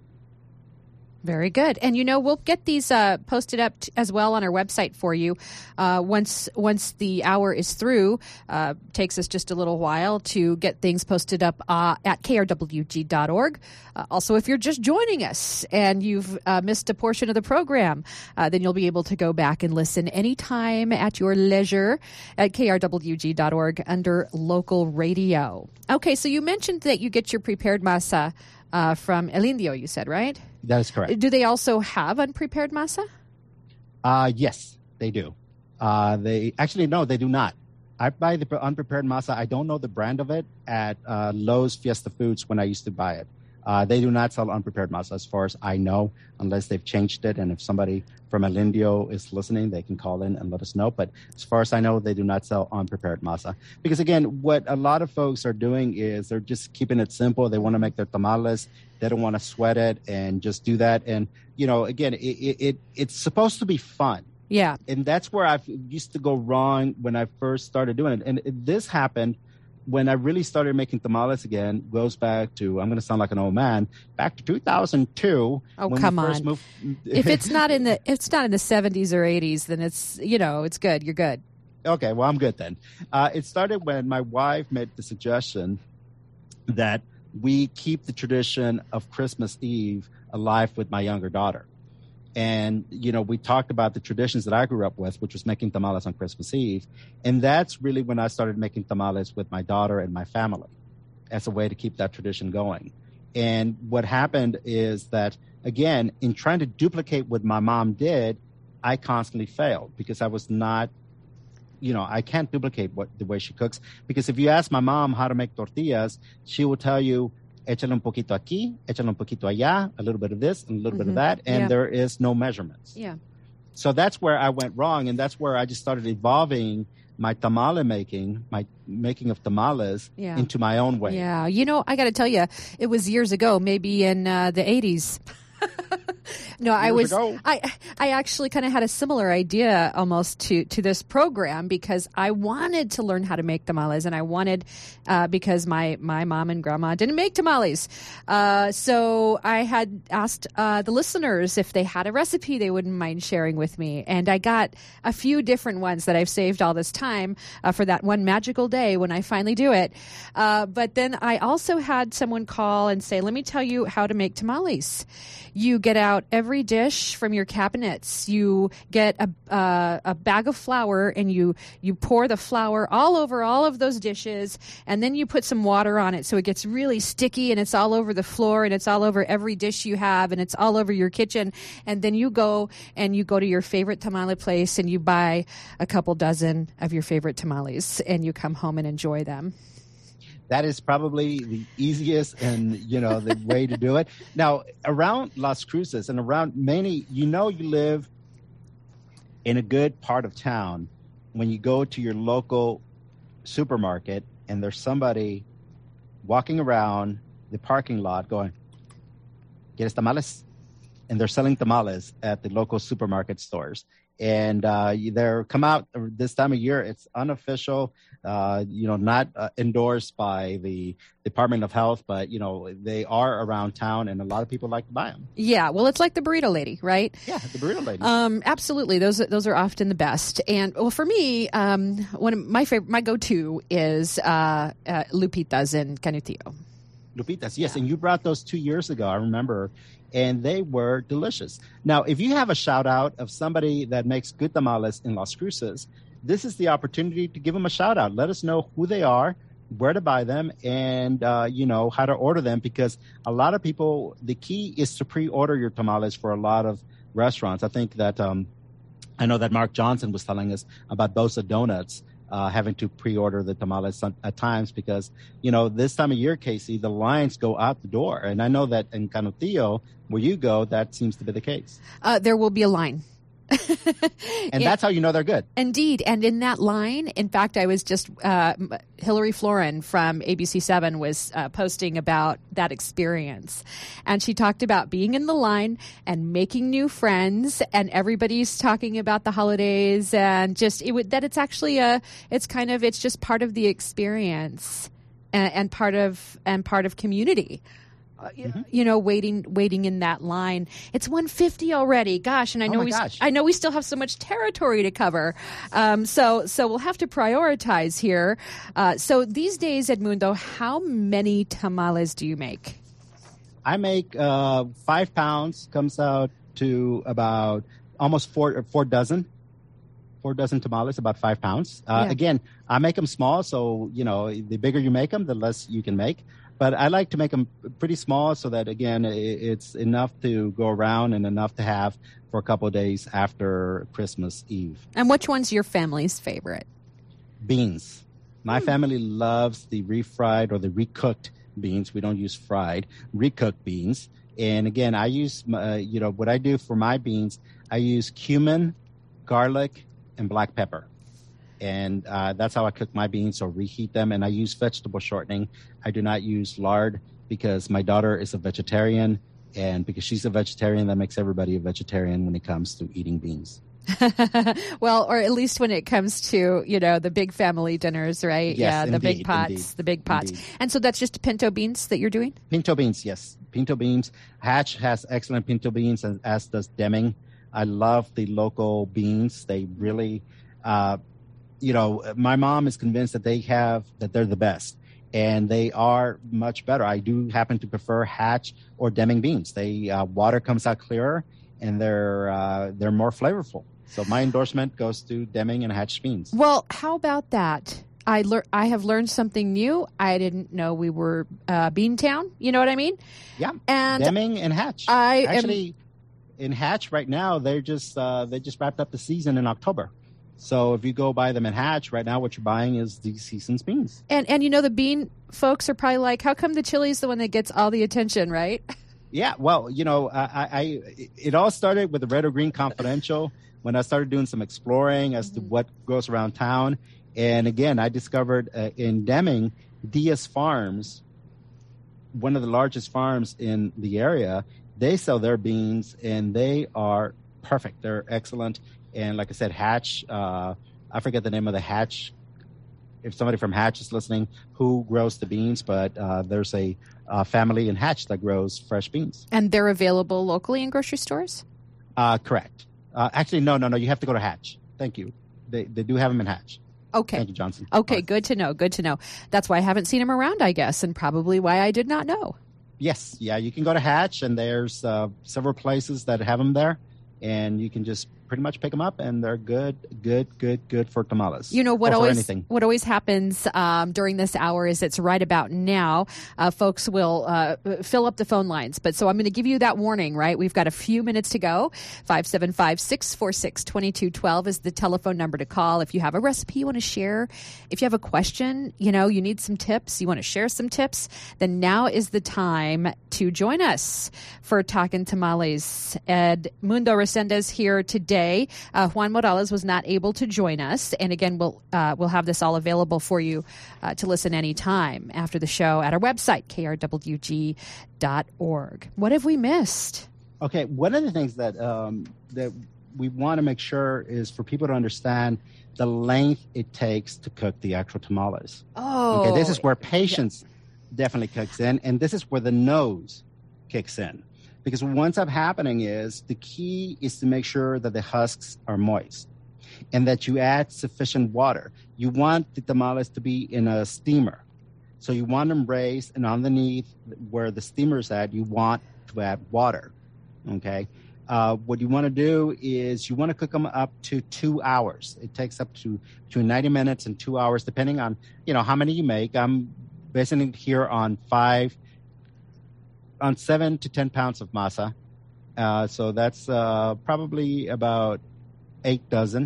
Very good. And, you know, we'll get these uh, posted up t- as well on our website for you. Uh, once once the hour is through, uh, takes us just a little while to get things posted up uh, at K R W G dot org. Uh, also, if you're just joining us and you've uh, missed a portion of the program, uh, then you'll be able to go back and listen anytime at your leisure at K R W G dot org under local radio. Okay, so you mentioned that you get your prepared masa uh, from El Indio, you said, right? That is correct. Do they also have unprepared masa? Uh, yes, they do. Uh, they actually, no, they do not. I buy the unprepared masa. I don't know the brand of it at uh, Lowe's Fiesta Foods when I used to buy it. Uh, they do not sell unprepared masa as far as I know, unless they've changed it. And if somebody from El Indio is listening, they can call in and let us know. But as far as I know, they do not sell unprepared masa. Because again, what a lot of folks are doing is they're just keeping it simple. They want to make their tamales. They don't want to sweat it and just do that. And, you know, again, it, it, it it's supposed to be fun. Yeah. And that's where I used to go wrong when I first started doing it. And it, this happened when I really started making tamales again. Goes back to, I'm going to sound like an old man, back to two thousand two. Oh, when come we first on. Moved. If it's not in the if it's not in the seventies or eighties, then it's, you know, it's good. You're good. Okay, well, I'm good then. Uh, it started when my wife made the suggestion that we keep the tradition of Christmas Eve alive with my younger daughter. And, you know, we talked about the traditions that I grew up with, which was making tamales on Christmas Eve. And that's really when I started making tamales with my daughter and my family as a way to keep that tradition going. And what happened is that, again, in trying to duplicate what my mom did, I constantly failed because I was not, you know, I can't duplicate what the way she cooks. Because if you ask my mom how to make tortillas, she will tell you, échale un poquito aquí, échale un poquito allá, a little bit of this and a little mm-hmm. bit of that, and yeah. there is no measurements. Yeah. So that's where I went wrong, and that's where I just started evolving my tamale making, my making of tamales yeah. into my own way. Yeah. You know, I got to tell you, it was years ago, maybe in uh, the eighties. No, Years I was. Ago. I I actually kind of had a similar idea almost to to this program because I wanted to learn how to make tamales, and I wanted uh, because my my mom and grandma didn't make tamales, uh, so I had asked uh, the listeners if they had a recipe they wouldn't mind sharing with me, and I got a few different ones that I've saved all this time uh, for that one magical day when I finally do it. Uh, but then I also had someone call and say, "Let me tell you how to make tamales." You get out every dish from your cabinets. You get a uh, a bag of flour and you you pour the flour all over all of those dishes, and then you put some water on it so it gets really sticky and it's all over the floor and it's all over every dish you have and it's all over your kitchen. And then you go and you go to your favorite tamale place and you buy a couple dozen of your favorite tamales and you come home and enjoy them. That is probably the easiest and, you know, the way to do it. Now, around Las Cruces and around many, you know, you live in a good part of town when you go to your local supermarket and there's somebody walking around the parking lot going, ¿Quieres tamales? And they're selling tamales at the local supermarket stores. And uh, they're come out this time of year. It's unofficial, uh, you know, not uh, endorsed by the Department of Health, but, you know, they are around town and a lot of people like to buy them. Yeah, well, it's like the burrito lady, right? Yeah, the burrito lady. Um, absolutely. Those, those are often the best. And, well, for me, um, one of my favorite, my go-to is uh, uh, Lupita's in Canutillo. Lupita's, yes. Yeah. And you brought those two years ago, I remember, and they were delicious. Now, if you have a shout out of somebody that makes good tamales in Las Cruces, this is the opportunity to give them a shout out. Let us know who they are, where to buy them, and, uh, you know, how to order them, because a lot of people, the key is to pre-order your tamales for a lot of restaurants. I think that, um, I know that Mark Johnson was telling us about Bosa Donuts, Uh, having to pre-order the tamales at times because, you know, this time of year, Casey, the lines go out the door. And I know that in Canutillo, where you go, that seems to be the case. Uh, there will be a line. And that's how you know they're good. Indeed. And in that line, in fact, I was just, uh, Hillary Florin from A B C seven was uh, posting about that experience. And she talked about being in the line and making new friends, and everybody's talking about the holidays, and just it would, that it's actually a, it's kind of, it's just part of the experience and, and part of, and part of community. Mm-hmm. You know, waiting, waiting in that line. It's one fifty already. Gosh, and I know oh we, gosh. I know we still have so much territory to cover. Um, so, so we'll have to prioritize here. Uh, so these days, Edmundo, how many tamales do you make? I make uh, five pounds. Comes out to about almost four, four dozen. Four dozen tamales, about five pounds. Uh, Yeah. Again, I make them small, so you know, the bigger you make them, the less you can make. But I like to make them pretty small so that, again, it's enough to go around and enough to have for a couple of days after Christmas Eve. And which one's your family's favorite? Beans. My Hmm. family loves the refried or the recooked beans. We don't use fried, recooked beans. And again, I use, uh, you know, what I do for my beans, I use cumin, garlic, and black pepper. And uh, that's how I cook my beans or reheat them. And I use vegetable shortening. I do not use lard because my daughter is a vegetarian. And because she's a vegetarian, that makes everybody a vegetarian when it comes to eating beans. Well, or at least when it comes to, you know, the big family dinners, right? Yes, yeah, the indeed, big pots, indeed, the big pots. indeed. And so that's just pinto beans that you're doing? Pinto beans, yes. Pinto beans. Hatch has excellent pinto beans, and as does Deming. I love the local beans. They really... Uh, You know, my mom is convinced that they have, that they're the best, and they are much better. I do happen to prefer Hatch or Deming beans. They, uh, water comes out clearer, and they're, uh, they're more flavorful. So my endorsement goes to Deming and Hatch beans. Well, how about that? I lear- I have learned something new. I didn't know we were uh, Beantown. You know what I mean? Yeah. And Deming and Hatch. I Actually, am... in Hatch right now, they're just, uh, they just wrapped up the season in October. So if you go buy them in Hatch, right now what you're buying is the season's beans. And and you know, the bean folks are probably like, how come the chili's the one that gets all the attention, right? Yeah, well, you know, I, I it all started with the Red or Green Confidential when I started doing some exploring as Mm-hmm. to what goes around town. And again, I discovered uh, in Deming, Diaz Farms, one of the largest farms in the area, they sell their beans and they are perfect. They're excellent. And like I said, Hatch, uh, I forget the name of the Hatch. If somebody from Hatch is listening, who grows the beans, but uh, there's a uh, family in Hatch that grows fresh beans. And they're available locally in grocery stores? Uh, correct. Uh, actually, no, no, no. You have to go to Hatch. Thank you. They they do have them in Hatch. Okay. Thank you, Johnson. Okay, Right. good to know. Good to know. That's why I haven't seen them around, I guess, and probably why I did not know. Yes. Yeah, you can go to Hatch, and there's uh, several places that have them there, and you can just pretty much pick them up, and they're good, good, good, good for tamales. You know what or for always anything. what always happens um, during this hour is it's right about now. Uh, folks will uh, fill up the phone lines, but so I'm going to give you that warning. Right, we've got a few minutes to go. Five seven five six four six twenty two twelve is the telephone number to call. If you have a recipe you want to share, if you have a question, you know you need some tips, you want to share some tips, then now is the time to join us for Talkin' Tamales. Edmundo Resendez here today. Uh, Juan Morales was not able to join us, and again, we'll uh, we'll have this all available for you uh, to listen anytime after the show at our website, k r w g dot org. What have we missed? Okay, one of the things that um, that we want to make sure is for people to understand the length it takes to cook the actual tamales. Oh. Okay, this is where patience yeah. definitely kicks in, and this is where the nose kicks in. Because what ends up happening is the key is to make sure that the husks are moist and that you add sufficient water. You want the tamales to be in a steamer. So you want them raised, and underneath where the steamer is at, you want to add water, okay? Uh, what you want to do is you want to cook them up to two hours. It takes up to between ninety minutes and two hours, depending on, you know, how many you make. I'm basing it here on five, on seven to ten pounds of masa. Uh, so that's uh, probably about eight dozen.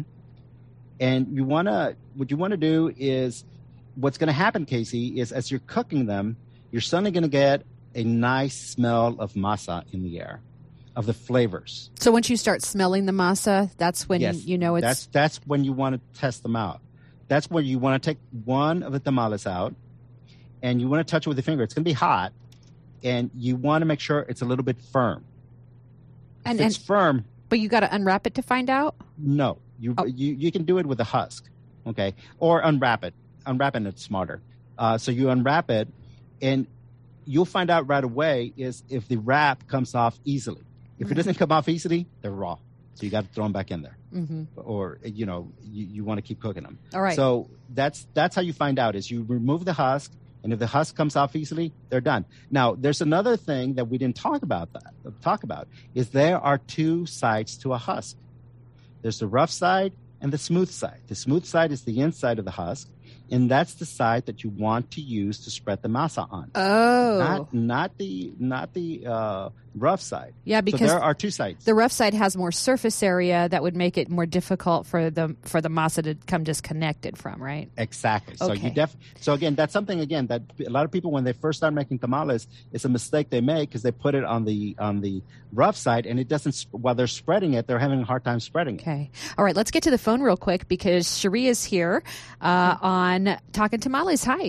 And you want to, what you want to do is, what's going to happen, Casey, is as you're cooking them, you're suddenly going to get a nice smell of masa in the air, of the flavors. So once you start smelling the masa, that's when yes, you know it's... That's, that's when you want to test them out. That's where you want to take one of the tamales out, and you want to touch it with your finger. It's going to be hot, and you want to make sure it's a little bit firm. And, if it's and, firm... But you got to unwrap it to find out? No. You, oh. you, you can do it with a husk, okay? Or unwrap it. Unwrapping it's smarter. Uh, so you unwrap it, and you'll find out right away is if the wrap comes off easily. If mm-hmm. it doesn't come off easily, they're raw. So you got to throw them back in there. Mm-hmm. Or, you know, you, you want to keep cooking them. All right. So that's that's how you find out is you remove the husk, and if the husk comes off easily, they're done. Now, there's another thing that we didn't talk about that talk about is there are two sides to a husk. There's the rough side and the smooth side. The smooth side is the inside of the husk. And that's the side that you want to use to spread the masa on. Oh, not not the not the uh, rough side. Yeah, because so there are two sides. The rough side has more surface area that would make it more difficult for the for the masa to come disconnected from, right? Exactly. So okay. you def. So again, that's something again that a lot of people when they first start making tamales, it's a mistake they make because they put it on the on the rough side and it doesn't. While they're spreading it, they're having a hard time spreading it. Okay. All right. Let's get to the phone real quick because Cherie is here uh, on. Talking Tamales. Hi.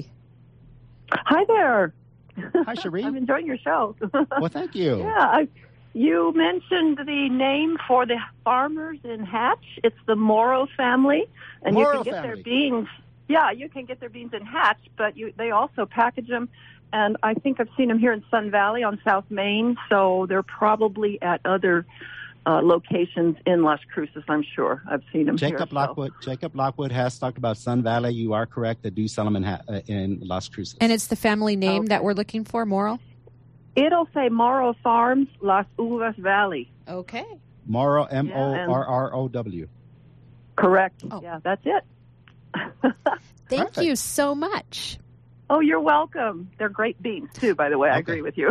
Hi there. Hi, Cherie. I'm enjoying your show. Well, thank you. Yeah. I, you mentioned the name for the farmers in Hatch. It's the Morrow family. And Morrow you can get family. their beans. Yeah, you can get their beans in Hatch, but you, they also package them. And I think I've seen them here in Sun Valley on South Main. So they're probably at other Uh, locations in Las Cruces, I'm sure. I've seen them Jacob here. Lockwood. So. Jacob Lockwood has talked about Sun Valley. You are correct. They do sell them in, uh, in Las Cruces. And it's the family name okay. that we're looking for, Morrow? It'll say Morrow Farms, Las Uvas Valley. Okay. Morrow, M O R R O W. Correct. Oh. Yeah, that's it. Thank Perfect. you so much. Oh, you're welcome. They're great beans, too, by the way. Okay. I agree with you.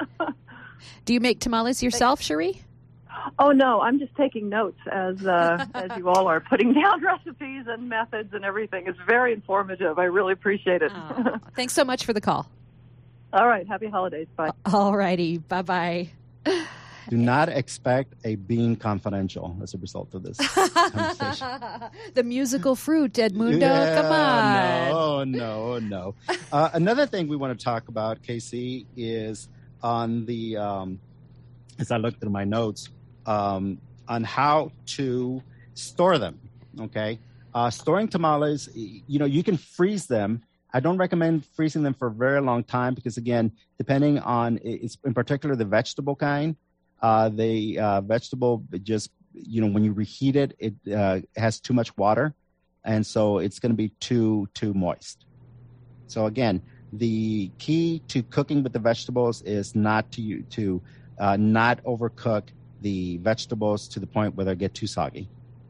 Do you make tamales yourself, Cherie? Oh, no, I'm just taking notes as uh, as you all are putting down recipes and methods and everything. It's very informative. I really appreciate it. Oh, thanks so much for the call. All right. Happy holidays. Bye. All righty. Bye-bye. Do not expect a bean confidential as a result of this conversation. The musical fruit, Edmundo. Yeah, Come on. No, no, no. Uh, another thing we want to talk about, Casey, is on the, um, as I look through my notes, Um, on how to store them, okay? Uh, storing tamales, you know, you can freeze them. I don't recommend freezing them for a very long time because, again, depending on, it's in particular the vegetable kind, uh, the uh, vegetable just, you know, when you reheat it, it uh, has too much water, and so it's going to be too, too moist. So, again, the key to cooking with the vegetables is not to, to uh, not overcook the vegetables to the point where they get too soggy.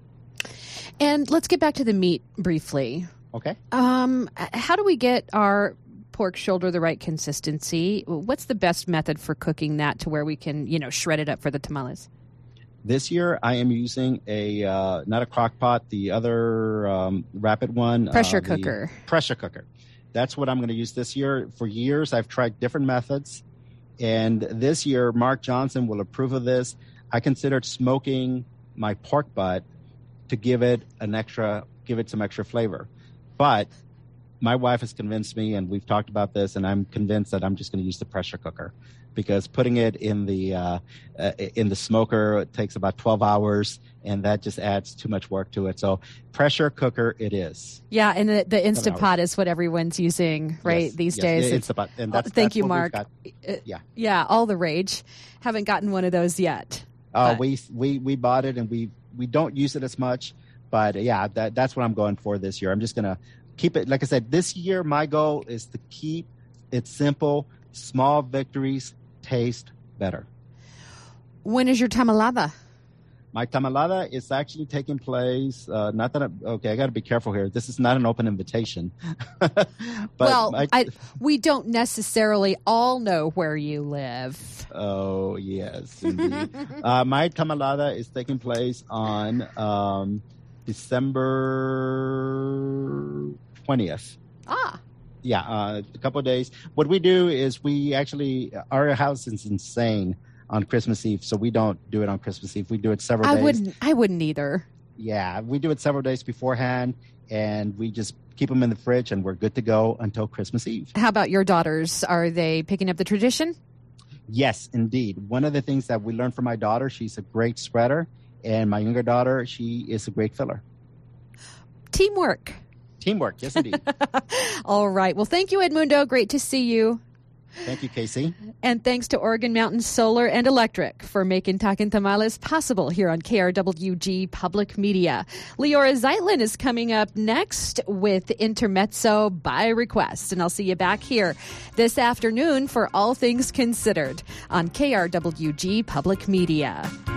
And let's get back to the meat briefly. Okay. Um, how do we get our pork shoulder the right consistency? What's the best method for cooking that to where we can, you know, shred it up for the tamales? This year, I am using a, uh, not a crock pot, the other um, rapid one. Pressure uh, cooker. Pressure cooker. That's what I'm going to use this year. For years, I've tried different methods. And this year, Mark Johnson will approve of this. I considered smoking my pork butt to give it an extra, give it some extra flavor. But my wife has convinced me, and we've talked about this, and I'm convinced that I'm just going to use the pressure cooker, because putting it in the uh, uh, in the smoker, it takes about twelve hours, and that just adds too much work to it. So pressure cooker it is. Yeah, and the, the Instant Pot is what everyone's using right yes, these yes, days. The Instant Pot, and that's, oh, thank that's you, what Mark. we've got. Yeah, yeah, all the rage. Haven't gotten one of those yet. Uh, we we we bought it, and we we don't use it as much, but yeah, that that's what I'm going for this year. I'm just gonna keep it. Like I said, this year my goal is to keep it simple. Small victories taste better. When is your tamalada? My tamalada is actually taking place. Uh, not that I'm, okay, I got to be careful here. This is not an open invitation. but well, my, I, we don't necessarily all know where you live. Oh yes, indeed. uh, my tamalada is taking place on um, December twentieth. Ah. Yeah, uh, a couple of days. What we do is we actually, our house is insane on Christmas Eve, so we don't do it on Christmas Eve. We do it several I days. wouldn't. I wouldn't either. Yeah, we do it several days beforehand, and we just keep them in the fridge, and we're good to go until Christmas Eve. How about your daughters? Are they picking up the tradition? Yes, indeed. One of the things that we learned from my daughter, she's a great spreader, and my younger daughter, she is a great filler. Teamwork. Teamwork, yes, indeed. All right. Well, thank you, Edmundo. Great to see you. Thank you, Casey. And thanks to Oregon Mountain Solar and Electric for making Talkin' Tamales possible here on K R W G Public Media. Leora Zeitlin is coming up next with Intermezzo by Request. And I'll see you back here this afternoon for All Things Considered on K R W G Public Media.